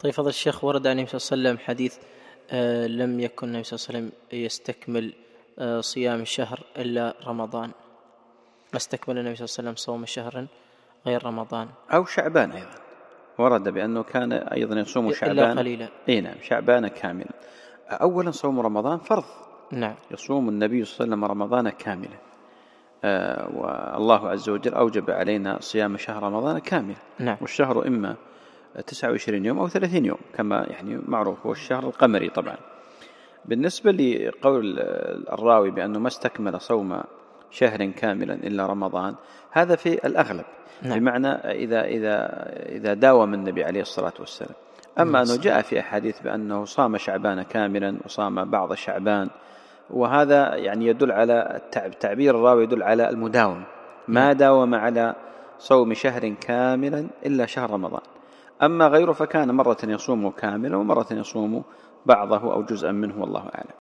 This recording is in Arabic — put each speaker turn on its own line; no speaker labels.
طيب فضل الشيخ، ورد عن النبي صلى الله عليه وسلم حديث لم يكن النبي صلى الله عليه وسلم يستكمل صيام الشهر إلا رمضان، ما استكمل النبي صلى الله عليه وسلم صوم شهر غير رمضان
أو شعبان أيضا، ورد بأنه كان أيضا يصوم شعبان
إلا قليلا.
نعم، شعبان كاملا. أولا صوم رمضان فرض،
نعم،
يصوم النبي صلى الله عليه وسلم رمضان كاملا، والله عز وجل أوجب علينا صيام شهر رمضان كاملا.
نعم.
والشهر إما 29 يوم أو 30 يوم كما يعني معروف، هو الشهر القمري طبعا. بالنسبة لقول الراوي بأنه ما استكمل صوم شهر كاملا إلا رمضان، هذا في الأغلب.
نعم.
بمعنى إذا داوم النبي عليه الصلاة والسلام. أما أنه جاء في أحاديث بأنه صام شعبان كاملا وصام بعض شعبان، وهذا يعني يدل على تعبير الراوي يدل على المداوم، ما داوم على صوم شهر كاملا إلا شهر رمضان. أما غيره فكان مرة يصوم كاملا ومرة يصوم بعضه أو جزءا منه، والله أعلم.